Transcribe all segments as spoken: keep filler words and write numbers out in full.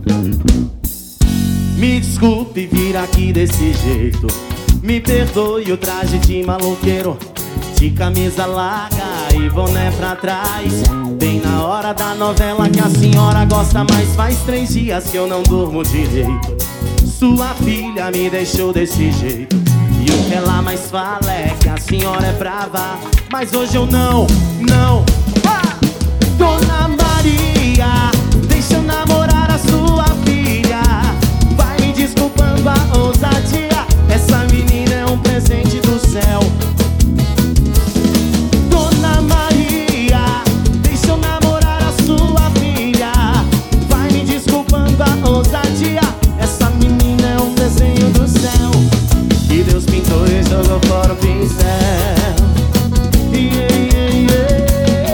Me desculpe vir aqui desse jeito, me perdoe o traje de maloqueiro, de camisa larga e boné pra trás. Bem na hora da novela que a senhora gosta, mas faz três dias que eu não durmo direito. Sua filha me deixou desse jeito, e o que ela mais fala é que a senhora é brava, mas hoje eu não, não. Ah! Dona Maria, deixa eu namorar a sua filha. Vai me desculpando a ousadia, essa menina é um presente do céu. Dona Maria, deixa eu namorar a sua filha. Vai me desculpando a ousadia, essa menina é um desenho do céu, que Deus pintou e jogou fora o pincel. Yeah, yeah, yeah.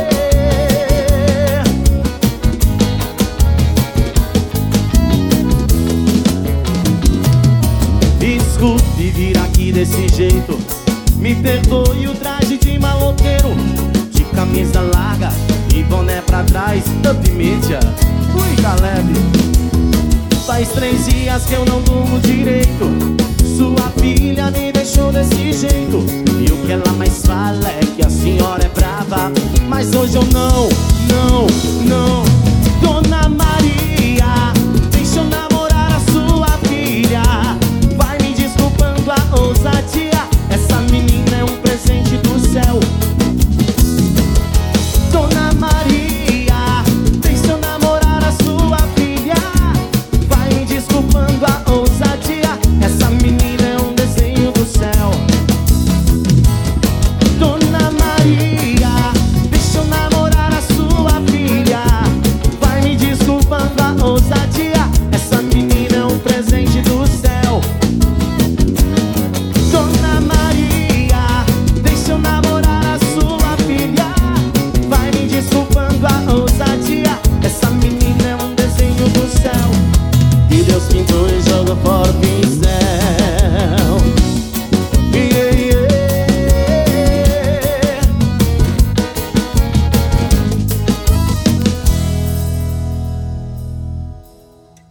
Desculpe vir aqui desse jeito, me perdoe o traje de maloqueiro, de camisa larga e boné pra trás. Up mídia, ui Caleb. Faz três dias que eu não durmo direito, sua filha me deixou desse jeito, e o que ela mais fala é que a senhora é brava, mas hoje eu não, não, não.